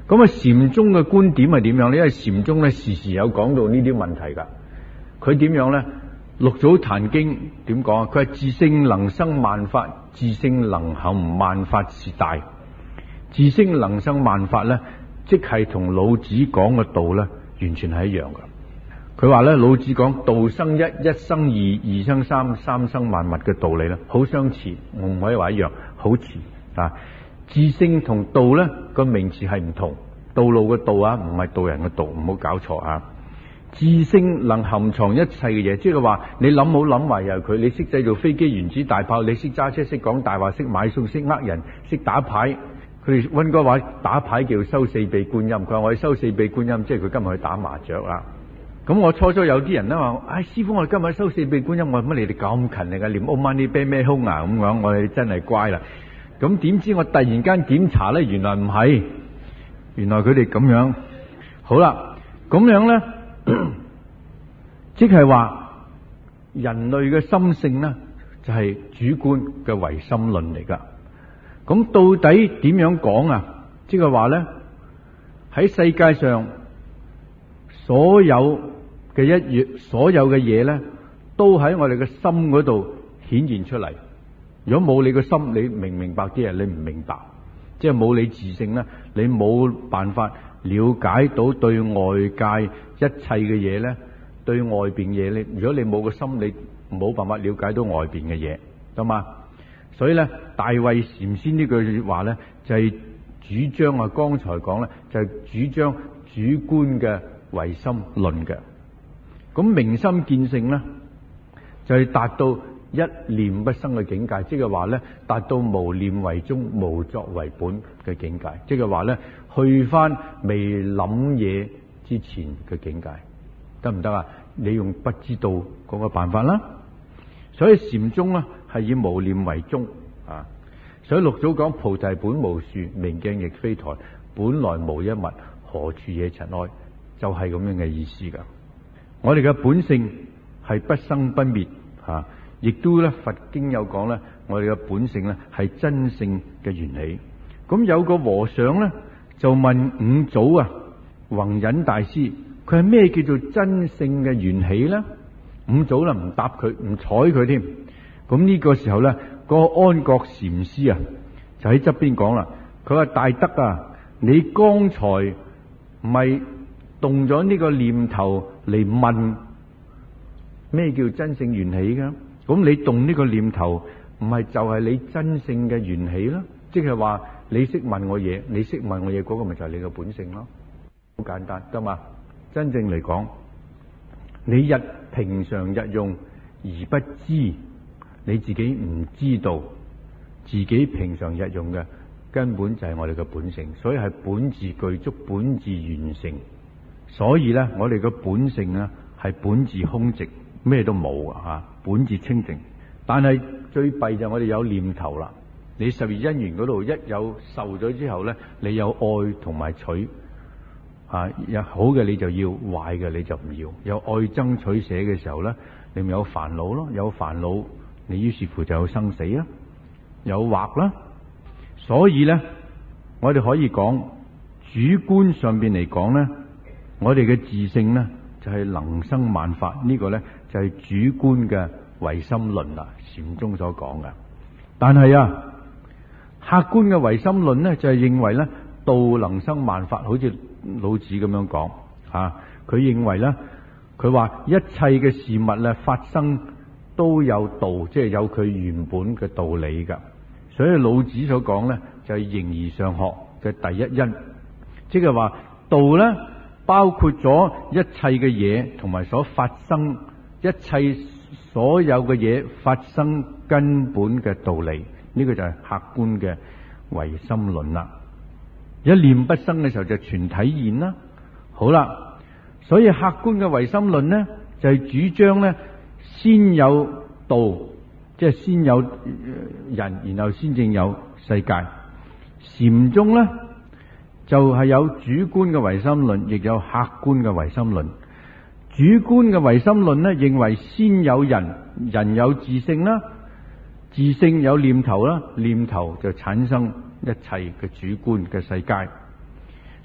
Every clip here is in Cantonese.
咁啊，禪宗嘅觀點係點樣咧？因為禪宗咧時時有講到呢啲問題噶。佢點樣咧？六祖壇經點講啊？佢係自性能生萬法，自性能含萬法是大。自性能生萬法咧，即係同老子講嘅道咧，完全係一樣噶。佢話咧，老子講道生一，一生二，二生三，三生萬物嘅道理咧，好相似，我唔可以話一樣，好似啊。自性同道咧個名詞係唔同，道路嘅道啊，唔係道人嘅道，唔好搞錯啊。自性能含藏一切嘅嘢，即係話你諗好諗壞又係佢，你識製造飛機、原子、大炮，你識揸車、識講大話、識買餸、識呃人、識打牌。佢哋溫哥話打牌叫收四臂觀音，佢話我去收四臂觀音，即係佢今日去打麻雀啦。咁我初初有啲人咧話，師傅，我哋今日收四臂觀音，我話乜你哋咁勤力啊，念 Om Mani Padme Hum啊咁講，我哋真係乖啦。咁點知我突然間檢查咧，原來唔係，原來佢哋咁樣。好啦，咁樣咧，即係話人類嘅心性咧，就係主觀嘅唯心論嚟噶。咁到底點樣講啊？即係話咧，喺世界上所有嘅所有嘅嘢咧，都喺我哋嘅心嗰度顯現出嚟。如果冇你個心，你明唔明白啲嘢？你唔明白，即係冇你自性咧，你冇辦法了解到對外界一切嘅嘢咧，對外邊嘢咧。如果你冇個心，你冇辦法了解到外邊嘅嘢，得嘛？所以咧，大慧禪師呢句話咧，就係主張啊，剛才講咧，就係主張主觀嘅唯心論嘅。咁明心見性咧，就係達到一念不生嘅境界，即係話咧，達到無念為宗、無作為本嘅境界，即係話咧，去翻未諗嘢之前嘅境界，得唔得啊？你用不知道嗰個辦法啦。所以禪宗咧係以無念為宗啊。所以六祖講菩提本無樹，明鏡亦非台，本來無一物，何處惹塵埃，就係咁樣嘅意思噶。我哋嘅本性係不生不滅吓，亦都咧佛經有講咧，我哋嘅本性咧係真性嘅緣起。咁有個和尚咧就問五祖啊，弘忍大師，佢係咩叫做真性嘅緣起咧？五祖咧唔答佢，唔睬佢添。咁呢個時候咧，個安覺禪師啊就喺側邊講啦，佢話大德啊，你剛才唔係動咗呢個念頭嚟問咩叫真性緣起噶？咁你動呢個念頭，唔係就係你真性嘅緣起咯？即係話你識問我嘢，你識問我嘢，嗰個咪就係你嘅本性咯？好簡單得嘛？真正嚟講，你平常日用而不知，你自己唔知道，自己平常日用嘅根本就係我哋嘅本性，所以係本自具足，本自完成。所以咧，我哋嘅本性咧係本自空寂，咩都冇啊，本自清淨。但係最弊就係我哋有念頭啦。你十二因緣嗰度一有受咗之後咧，你有愛同埋取啊，有好嘅你就要，壞嘅你就唔要。有愛憎取捨嘅時候咧，你咪有煩惱咯。有煩惱，你於是乎就有生死啦，有惑啦。所以咧，我哋可以講主觀上邊嚟講咧，我哋嘅自性咧就係能生萬法，呢個咧就係主觀嘅唯心論啦，禪宗所講嘅。但係啊，客觀嘅唯心論咧就係認為咧道能生萬法，好似老子咁樣講吓。佢認為咧，佢話一切嘅事物咧發生都有道，即係有佢原本嘅道理噶。所以老子所講咧就係形而上學嘅第一因，即係話道咧包括咗一切嘅嘢同埋所發生一切所有嘅嘢發生根本嘅道理，呢個就係客觀嘅唯心論啦。一念不生嘅時候就全體現啦。好啦，所以客觀嘅唯心論呢，就係主張呢先有道，即係先有人，然後先正有世界。禪宗呢就係有主觀嘅唯心論，亦有客觀嘅唯心論。主觀嘅唯心論呢，認為先有人，人有自性啦，自性有念頭啦，念頭就產生一切嘅主觀嘅世界。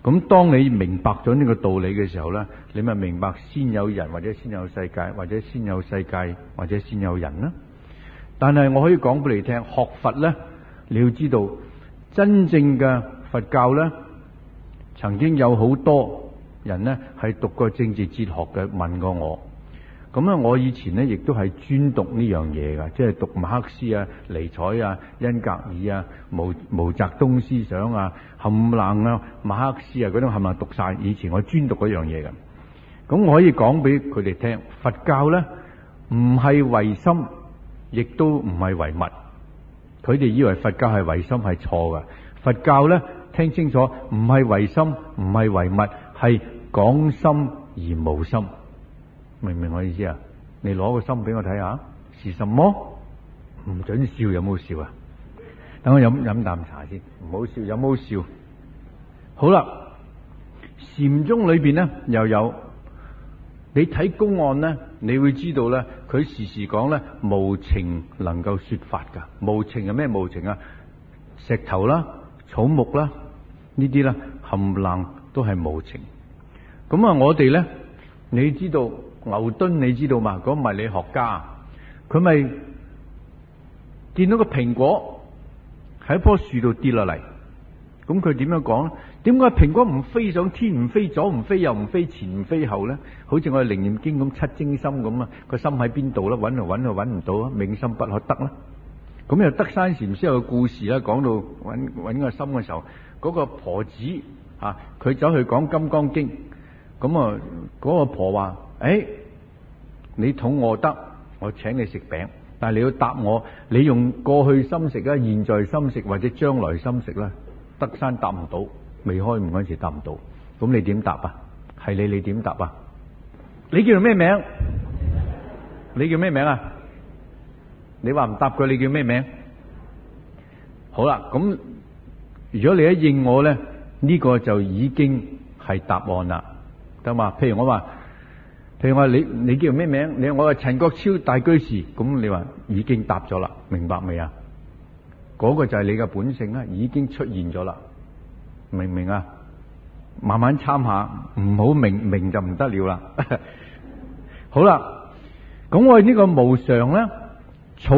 咁當你明白咗呢個道理嘅時候咧，你咪明白先有人或者先有世界，或者先有世界或者先有人啦。但係我可以講俾你聽，學佛咧，你要知道真正嘅佛教咧，曾經有好多人咧係讀過政治哲學嘅，問過我。咁啊，我以前咧亦都係專讀呢樣嘢噶，即係讀馬克思啊、尼采啊、恩格爾啊、毛澤東思想啊、冚冷啊、馬克思啊嗰種冚冷讀晒。以前我專讀嗰樣嘢噶。咁我可以講俾佢哋聽，佛教咧唔係唯心，亦都唔係唯物。佢哋以為佛教係唯心，係錯噶。佛教咧，聽清楚，唔係唯心，唔係唯物，係講心而無心。明唔明我意思啊？你攞個心俾我睇下，是什麼？唔准笑，有冇笑啊？等我飲啖茶先，唔好笑，有冇笑？好啦，禪宗裏邊咧又有，你睇公案咧，你會知道咧，佢時時講咧無情能夠說法噶。無情係咩無情啊？石頭啦、草木啦，呢啲咧冚唪都係無情。咁啊，我哋咧，你知道？牛頓你知道嘛？嗰個物理學家，佢咪見到個蘋果喺一棵樹度跌落嚟，咁佢點樣講咧？點解蘋果唔飛上天，唔飛左，唔飛右，唔飛前，唔飛後咧？好似我哋《楞嚴經》咁七精心咁啊，個心喺邊度咧？揾就揾唔到啊！冥心不可得啦。咁又德山禪師有個故事啦，講到揾個心嘅時候，嗰個婆子啊，佢走去講《金剛經》，咁啊嗰個婆話。你肚餓得，我請你食餅，但係你要答我，你用過去心食啊，現在心食或者將來心食啦。德山答唔到，未開悟嗰陣時答唔到，咁你點答啊？係你點答啊？你叫做咩名？你叫咩名啊？你話唔答佢，你叫咩名？好啦，咁如果你一應我咧，呢個就已經係答案啦，得嘛？譬如我話你叫咩名？你我係陳國超大居士，咁你話已經答咗啦，明白未啊？嗰個就係你嘅本性啦，已經出現咗啦，明唔明啊？慢慢參下，唔好明就唔得了啦。好啦，咁我哋呢個無常咧，草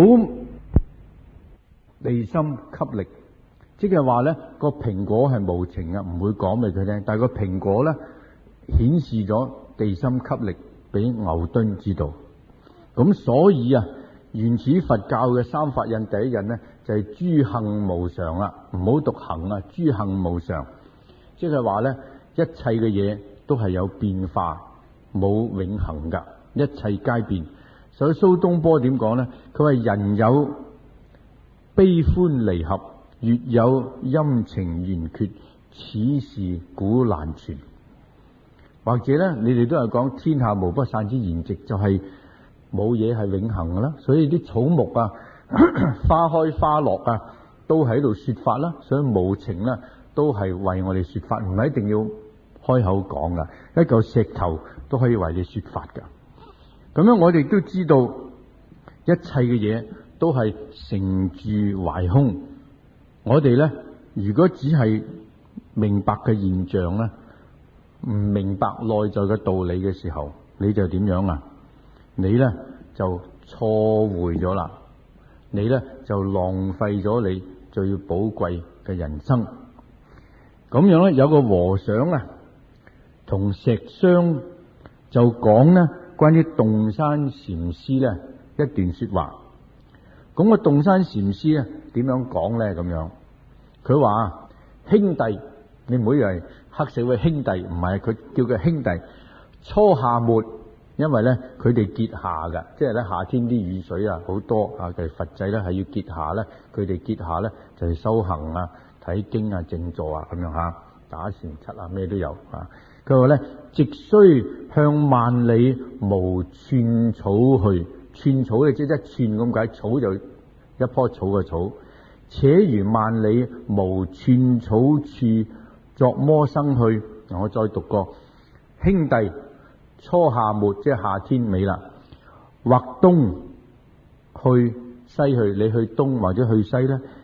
地心吸力，即係話咧個蘋果係無情啊，唔會講俾佢聽，但係個蘋果咧顯示咗地心吸力。俾牛頓知道，咁所以啊，原始佛教嘅三法印第一印呢，就係諸行無常啦，唔好讀行啊，諸行無常，即係話呢，一切嘅嘢都係有變化，冇永恆噶，一切皆變。所以蘇東坡點講呢？佢話人有悲歡離合，月有陰晴圓缺，此事古難全。或者咧，你哋都係講天下無不散之筵席，就係冇嘢係永恆噶啦。所以啲草木啊、花開花落啊，都喺度說法啦。所以無情咧，都係為我哋說法，唔係一定要開口講噶。一嚿石頭都可以為你說法噶。咁樣我哋都知道，一切嘅嘢都係成住壞空。我哋咧，如果只係明白嘅現象咧，唔明白內在嘅道理嘅時候，你就點樣啊？你呢就錯會咗啦，你呢就浪費咗你最寶貴嘅人生。咁樣呢，有個和尚啊，同石箱就講呢關於洞山禪師呢一段說話。咁個洞山禪師呢點樣講呢？咁樣佢話：兄弟，你唔好以為黑社會兄弟，唔係，佢叫佢兄弟。初夏末，因為咧佢哋結夏嘅，即係咧夏天啲雨水啊好多啊，其實佛仔咧係要結夏咧，佢哋結夏咧就係修行啊、睇經啊、靜坐啊咁樣吓，打禪七啊咩都有啊。佢話咧，直須向萬里無寸草去，寸草咧即係一寸咁解，草就一棵草嘅草。且如萬里無寸草處，作麼生去？我再讀過，兄弟，初夏末即係夏天尾啦，或東去西去，你去東或者去西咧，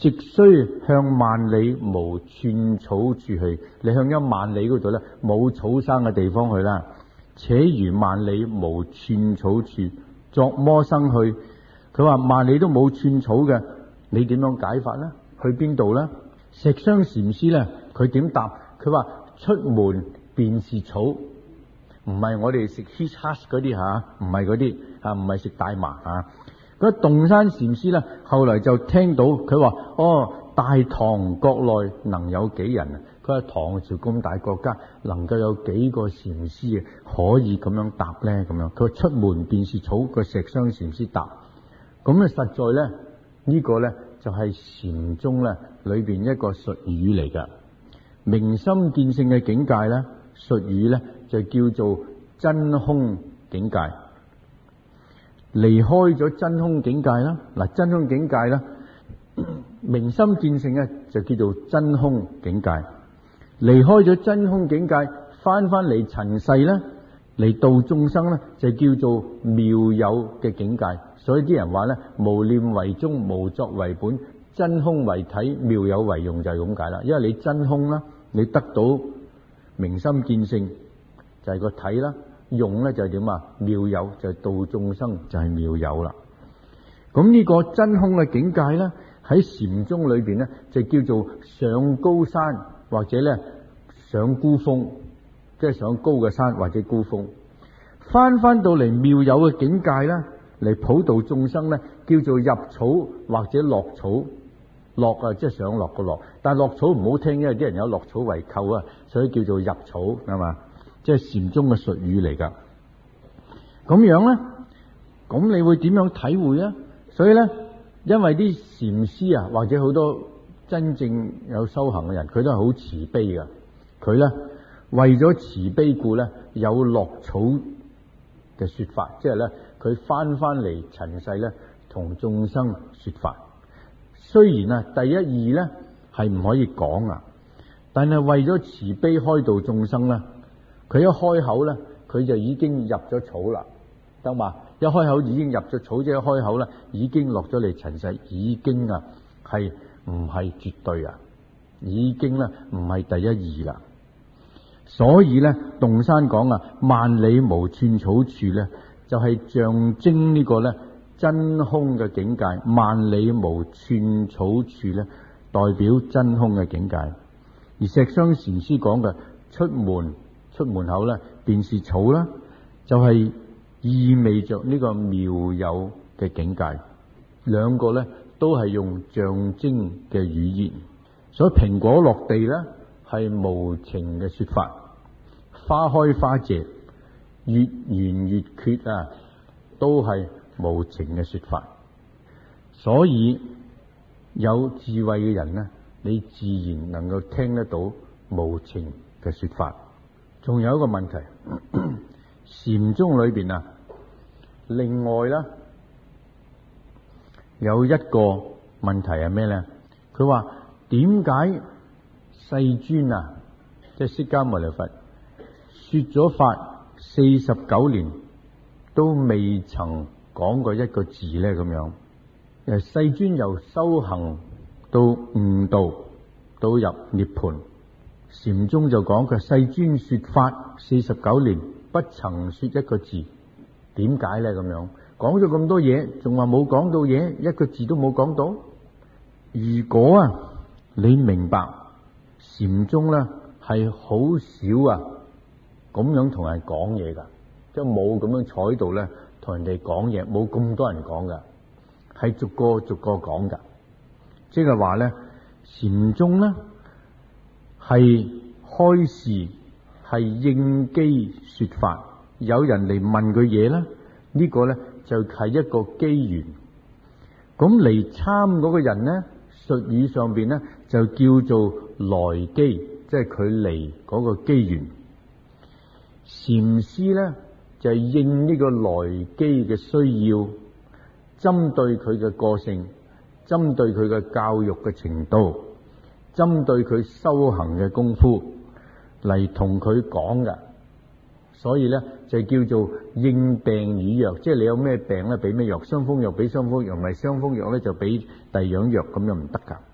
直須向萬里無寸草處去。你向1萬里嗰度咧冇草生嘅地方去啦。且如萬里無寸草處，作麼生去？佢話萬里都冇寸草嘅，你點樣解法呢？去邊度呢？石箱禪師咧，佢點答？佢話出門便是草，唔係我哋食 his hash 嗰啲吓，唔係嗰啲啊，唔係食大麻啊。嗰洞山禪師咧，後來就聽到佢話：哦，大唐國內能有幾人啊？佢話唐朝咁大國家，能夠有幾個禪師可以咁樣答咧？咁樣佢話出門便是草，個石箱禪師答。咁咧實在咧呢個咧就係禪宗咧裏邊一個術語嚟噶。明心見性嘅境界咧，術語咧就叫做真空境界。離開咗真空境界啦，嗱，真空境界啦，明心見性咧就叫做真空境界。離開咗真空境界，翻嚟塵世咧，嚟度眾生咧，就叫做妙有嘅境界。所以啲人話咧，無念為宗，無作為本，真空為體，妙有為用，就係咁解啦。因為你真空啦，你得到明心見性就係個體啦，用咧就係點啊？妙有就係度眾生，就係妙有啦。咁呢個真空嘅境界咧，喺禪宗裏邊咧就叫做上高山或者咧上孤峰，即係上高嘅山或者高峰。翻到嚟妙有嘅境界咧，嚟普度眾生咧，叫做入草或者落草。落啊，即係上落個落，但係落草唔好聽，因為啲人有落草為寇啊，所以叫做入草，係嘛？即係禪宗嘅術語嚟噶。咁樣咧，咁你會點樣體會啊？所以咧，因為啲禪師啊，或者好多真正有修行嘅人，佢都係好慈悲噶。佢咧為咗慈悲故咧，有落草嘅說法，即係咧佢翻嚟塵世咧，同眾生說法。雖然啊，第一義咧係唔可以講啊，但係為咗慈悲開導眾生咧，佢一開口咧，佢就已經入咗草啦，得嘛？一開口已經入咗草，即係一開口咧，已經落咗嚟塵世，已經啊係唔係絕對啊？已經咧唔係第一義啦。所以咧，洞山講啊，萬里無寸草處咧，就係象徵呢個咧。真空嘅境界，萬里無寸草處咧，代表真空嘅境界。而石箱禪師講嘅出門口咧，便是草啦，就係意味着呢個妙有嘅境界。兩個咧都係用象徵嘅語言，所以蘋果落地咧係無情嘅說法，花開花謝，月圓月缺啊，都係無情嘅說法。所以有智慧嘅人呢，你自然能夠聽得到無情嘅說法。仲有一個問題，禪宗裏邊啊，另外啦有一個問題係咩呢？佢話點解世尊啊，即係釋迦牟尼佛說咗法49年都未曾講過一個字呢？咁樣世尊由修行到悟道到入涅槃，禪宗就講佢世尊說法49年不曾說一個字，點解呢？咁樣講咗咁多嘢，仲話冇講到嘢，一個字都冇講到。如果啊你明白禪宗咧係好少啊咁樣同人講嘢噶，即係冇咁樣坐喺度咧同人哋講嘢，冇咁多人講噶，係逐個講噶。即係話咧禪宗咧係開示，係應機說法，有人嚟問佢嘢咧，呢個咧就係一個機緣。咁嚟參嗰個人咧，術語上邊咧就叫做來機，即係佢嚟嗰個機緣。禪師咧就係應呢個來機嘅需要，針對佢嘅個性，針對佢嘅教育嘅程度，針對佢修行嘅功夫嚟同佢講㗎。所以咧就叫做應病與藥，即係你有咩病咧俾咩藥，傷風藥俾傷風藥，唔係傷風藥咧就俾第二樣藥，咁樣唔得噶。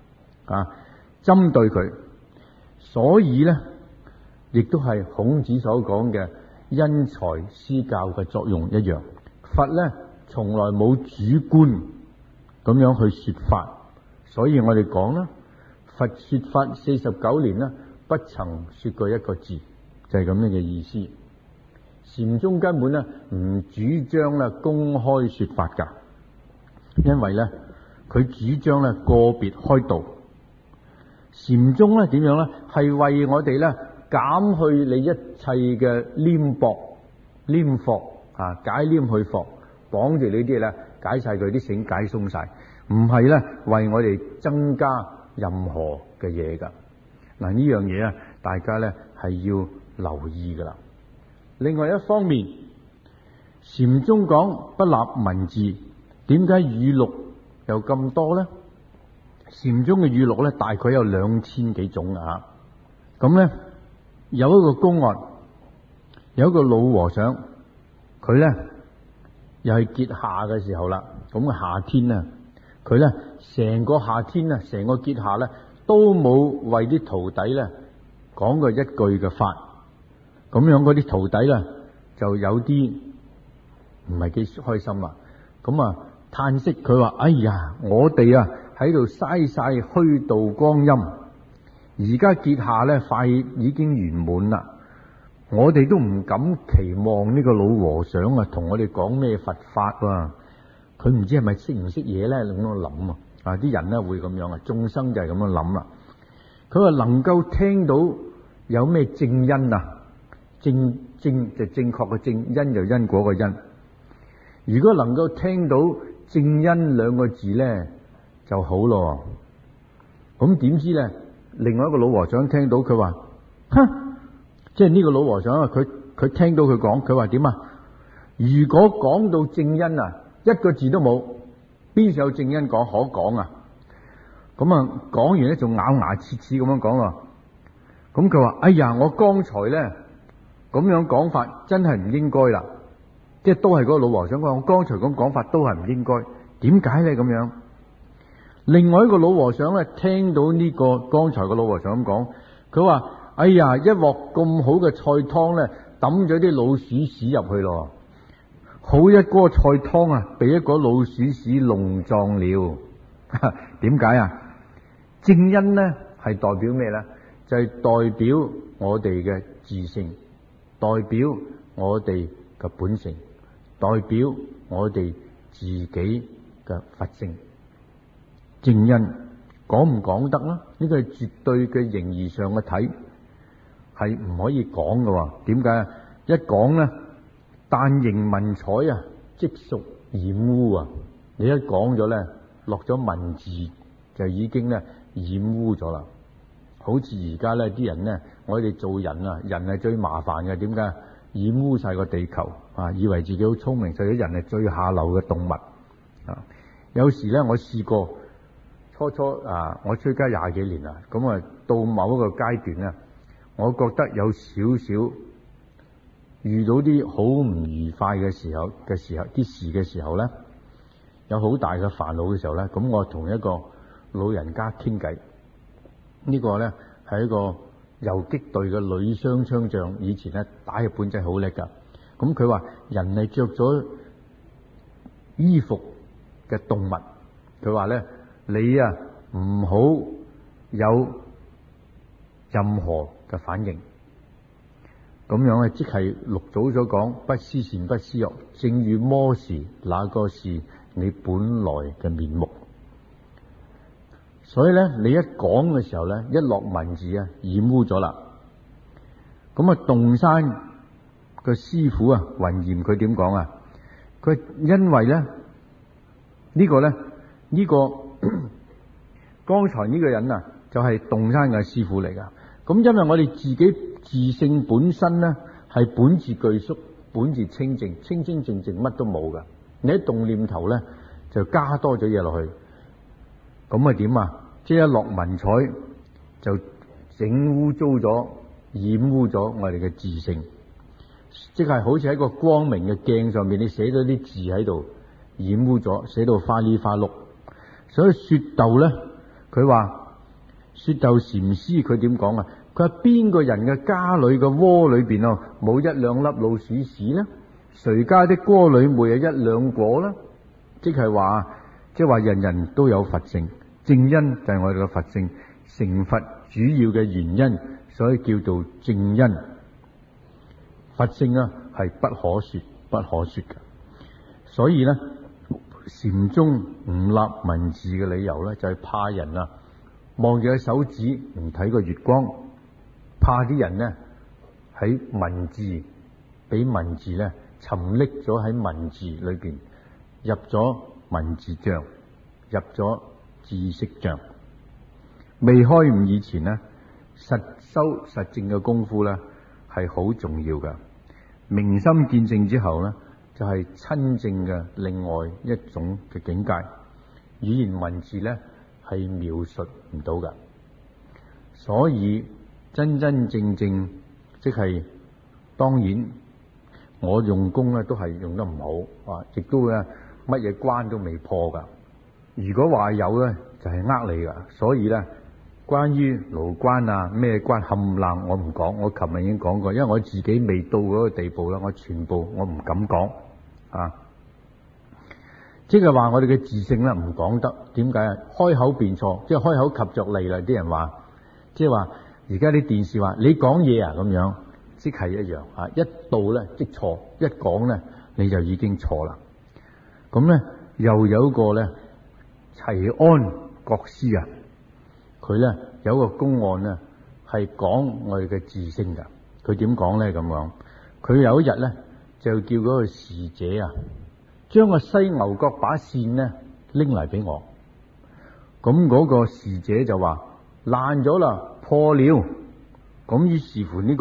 針對佢。所以咧，亦都係孔子所講嘅因材施教嘅作用一樣。佛咧從來冇主觀咁樣去說法，所以我哋講啦，佛說法49年啦，不曾說過一個字，就係咁樣嘅意思。禪宗根本咧唔主張咧公開說法噶，因為咧佢主張咧個別開導。禪宗咧點樣咧？係為我哋咧減去你一切嘅黏薄、黏惑解黏去惑，綁住你啲嘢咧，解晒佢啲繩，解鬆晒，唔係咧為我哋增加任何嘅嘢噶。嗱，呢樣嘢啊，大家咧係要留意噶啦。另外一方面，禪宗講不立文字，點解語錄又咁多咧？禪宗嘅語錄咧大概有2000幾種啊。咁咧有一個公案，有一個老和尚，佢咧又係結夏嘅時候啦。咁嘅夏天啊，佢咧成個夏天啊，成個結夏咧都冇為啲徒弟咧講過一句嘅法。咁樣嗰啲徒弟咧就有啲唔係幾開心啦。咁啊嘆息，佢話：哎呀，我哋啊喺度嘥晒虛度光陰，而家結夏咧快已經圓滿啦，我哋都唔敢期望呢個老和尚啊同我哋講咩佛法喎。佢唔知係咪識唔識嘢咧？咁樣諗啊，啲人咧會咁樣啊，眾生就係咁樣諗啦。佢話能夠聽到有咩正因啊？正就正確嘅正，因就因果嘅因。如果能夠聽到正因兩個字咧就好咯。咁點知咧，另外一個老和尚聽到，佢話：哼，即係呢個老和尚啊，佢聽到佢講，佢話點啊？如果講到正因啊，一個字都冇，邊有正因講可講啊？咁啊，講完咧仲咬牙切齒咁樣講咯。咁佢話：哎呀，我剛才咧咁樣講法真係唔應該啦，即係都係嗰個老和尚講，我剛才咁講法都係唔應該。點解咧咁樣？另外一個老和尚咧聽到呢個剛才個老和尚咁講，佢話：哎呀，一鑊咁好嘅菜湯咧，抌咗啲老鼠屎入去咯，好一鍋菜湯啊，俾一個老鼠屎弄髒了。點解啊？正因咧係代表咩咧？就係代表我哋嘅自性，代表我哋嘅本性，代表我哋自己嘅佛性。正因講唔講得啦？呢個係絕對嘅形而上嘅睇，係唔可以講嘅。點解啊？一講咧，但形文采啊，即屬染污啊！你一講咗咧，落咗文字就已經咧染污咗啦。好似而家咧啲人咧，我哋做人啊，人係最麻煩嘅。點解？染污晒個地球啊！以為自己好聰明，實際人係最下流嘅動物啊！有時咧，我試過初啊，我出家20幾年啦，咁啊到某一個階段咧，我覺得有少少遇到啲好唔愉快嘅時候啲事嘅時候咧，有好大嘅煩惱嘅時候咧，咁我同一個老人家傾偈。呢個咧係一個游擊隊嘅女雙槍將，以前咧打日本仔好叻噶。咁佢話人係着咗衣服嘅動物，佢話咧你啊唔好有任何嘅反應。咁樣咧即係六祖所講，不思善不思惡，正與魔時，那個是你本來嘅面目。所以咧，你一講嘅時候咧，一落文字啊，染污咗啦。咁啊，洞山個師傅啊，雲嚴佢點講啊？佢因為咧呢個咧呢個剛才呢個人啊，就係洞山嘅師傅嚟噶。咁因為我哋自己自性本身咧係本自具足，本自清淨，清清淨淨乜都冇噶。你一動念頭咧，就加多咗嘢落去。咁啊點啊？即係一落文采就整污糟咗、染污咗我哋嘅自性，即係好似喺個光明嘅鏡上面，你寫咗啲字喺度，染污咗，寫到花里花碌。所以說道咧，佢話雪竇禪師佢點講啊？佢話邊個人嘅家裏嘅窩裏邊啊，冇一兩粒老鼠屎呢？誰家的鍋裏沒有一兩果呢？即係話人人都有佛性，正因就係我哋嘅佛性成佛主要嘅原因，所以叫做正因。佛性啊係不可說嘅，所以咧禪宗唔立文字嘅理由咧就係怕人啊望住個手指唔睇個月光，怕啲人呢喺俾文字咧沉溺咗喺文字裏邊，入咗文字障，入咗知識障。未開悟以前呢，實修實證嘅功夫咧係好重要嘅。明心見性之後呢，就係親證嘅另外一種嘅境界。語言文字呢係描述唔到嘅，所以真真正正即係當然我用功咧都係用得唔好啊，亦都咧乜嘢關都未破噶。如果話有咧就係呃你噶，所以咧關於勞關啊咩關冚唪我唔講，我琴日已經講過，因為我自己未到嗰個地步啦，我全部我唔敢講啊。即係話我哋嘅自性咧唔講得，點解啊？開口便錯，即係開口及着脷啦。啲人話，即係話而家啲電視話你講嘢啊咁樣，即係一樣啊！一到咧即錯，一講咧你就已經錯啦。咁咧又有一個咧齊安國師啊，佢咧有個公案咧係講我哋嘅自性噶。佢點講咧咁樣？佢有一日咧就叫嗰個侍者啊，將個犀牛角把扇咧拎嚟俾我。咁嗰個侍者就話爛咗啦，破了。咁於是乎呢個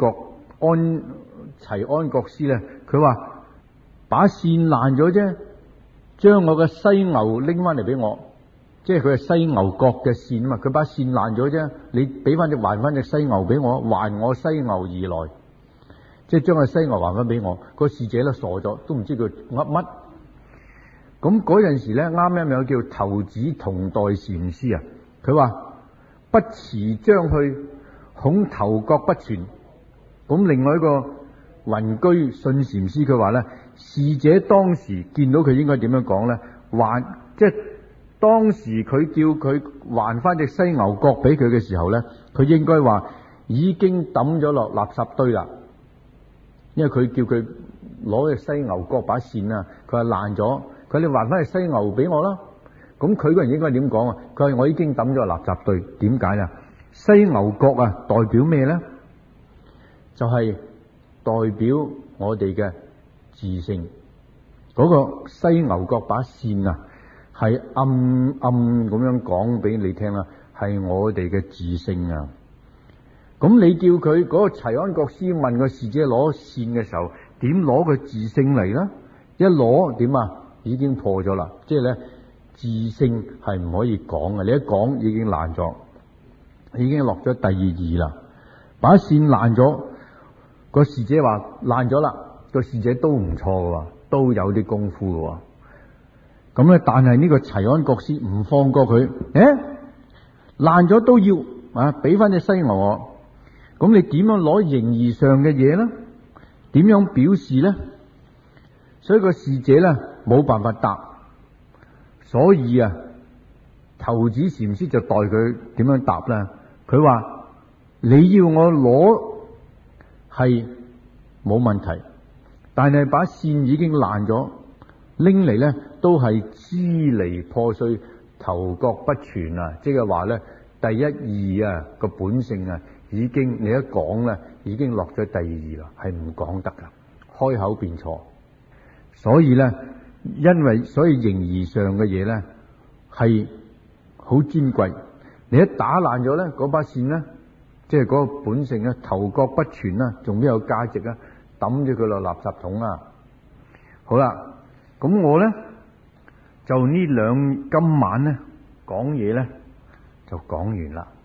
齊安國師咧，佢話把扇爛咗啫，將我嘅犀牛拎翻嚟俾我，即係佢係犀牛角嘅扇嘛，佢把扇爛咗啫，你俾翻還翻隻犀牛俾我，還我犀牛而來，即係將個犀牛還翻俾我。個侍者咧傻咗，都唔知佢噏乜。咁嗰陣時咧，啱啱有叫頭子同代禪師啊，佢話不辭將去，恐頭角不全。咁另外一個雲居信禪師佢話咧，侍者當時見到佢應該點樣講咧？即係當時佢叫佢還翻隻犀牛角俾佢嘅時候咧，佢應該話已經抌咗落垃圾堆啦。因為佢叫佢攞隻犀牛角把扇啊，佢話爛咗，佢你還翻隻犀牛俾我啦。咁佢個人應該點講啊？佢話我已經抌咗垃圾堆。點解啊？犀牛角啊，代表咩咧？就係代表我哋嘅自性。嗰個犀牛角把扇啊，係暗咁樣講俾你聽啦，係我哋嘅自性啊。咁你叫佢嗰個齊安國師問個侍者攞扇嘅時候，點攞個自性嚟呢？一攞點啊？已經破咗啦。即係咧，自性係唔可以講嘅。你一講已經爛咗，已經落咗第二義啦。把扇爛咗，個侍者話爛咗啦。個侍者都唔錯嘅，都有啲功夫嘅。咁咧，但係呢個齊安國師唔放過佢，爛咗都要啊，俾翻隻犀牛我。咁你點樣攞形而上嘅嘢呢？點樣表示呢？所以個侍者咧冇辦法答，所以啊，頭子禪師就代佢點樣答咧？佢話你要我攞係冇問題，但係把扇已經爛咗，拎嚟咧都係支離破碎，頭角不全啊！即係話咧，第一義啊個本性啊，已經你一講咧，已經落咗第二義啦，係唔講得噶，開口便錯。所以咧，所以形而上嘅嘢咧係好尊貴。你一打爛咗咧，嗰把扇咧，即係嗰個本性咧，頭角不全啦，仲邊有價值啊？抌咗佢落垃圾桶啊！好啦，咁我咧就今晚咧講嘢咧就講完啦。